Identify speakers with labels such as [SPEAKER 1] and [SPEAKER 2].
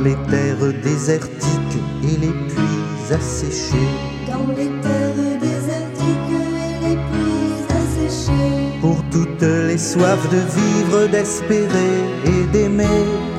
[SPEAKER 1] les terres désertiques et les puits asséchés.
[SPEAKER 2] Dans les terres désertiques et les puits asséchés.
[SPEAKER 1] Pour toutes les soifs de vivre, d'espérer et d'aimer.